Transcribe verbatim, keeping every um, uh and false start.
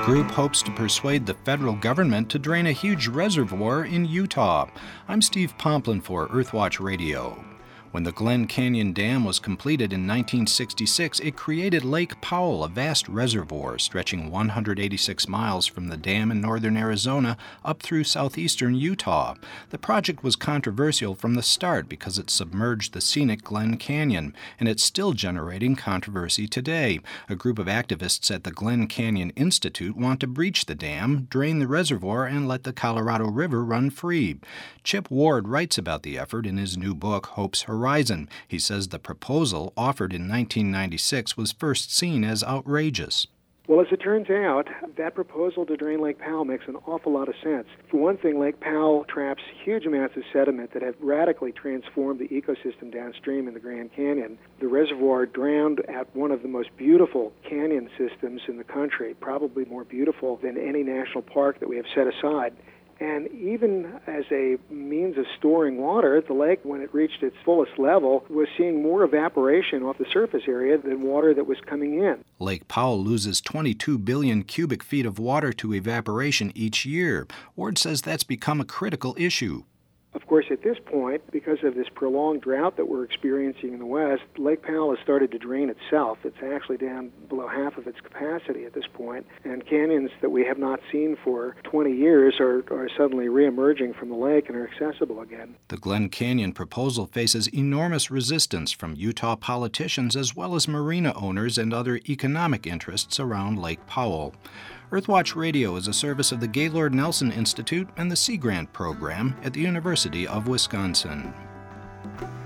group hopes to persuade the federal government to drain a huge reservoir in Utah. I'm Steve Pomplin for Earthwatch Radio. When the Glen Canyon Dam was completed in nineteen sixty-six, it created Lake Powell, a vast reservoir stretching one hundred eighty-six miles from the dam in northern Arizona up through southeastern Utah. The project was controversial from the start because it submerged the scenic Glen Canyon, and it's still generating controversy today. A group of activists at the Glen Canyon Institute want to breach the dam, drain the reservoir, and let the Colorado River run free. Chip Ward writes about the effort in his new book, Hope's Horizon. He says the proposal, offered in nineteen ninety-six, was first seen as outrageous. Well, as it turns out, that proposal to drain Lake Powell makes an awful lot of sense. For one thing, Lake Powell traps huge amounts of sediment that have radically transformed the ecosystem downstream in the Grand Canyon. The reservoir drowned at one of the most beautiful canyon systems in the country, probably more beautiful than any national park that we have set aside. And even as a means of storing water, the lake, when it reached its fullest level, was seeing more evaporation off the surface area than water that was coming in. Lake Powell loses twenty-two billion cubic feet of water to evaporation each year. Ward says that's become a critical issue. Of course, at this point, because of this prolonged drought that we're experiencing in the West, Lake Powell has started to drain itself. It's actually down below half of its capacity at this point, and canyons that we have not seen for twenty years are, are suddenly reemerging from the lake and are accessible again. The Glen Canyon proposal faces enormous resistance from Utah politicians as well as marina owners and other economic interests around Lake Powell. Earthwatch Radio is a service of the Gaylord Nelson Institute and the Sea Grant Program at the University of Wisconsin.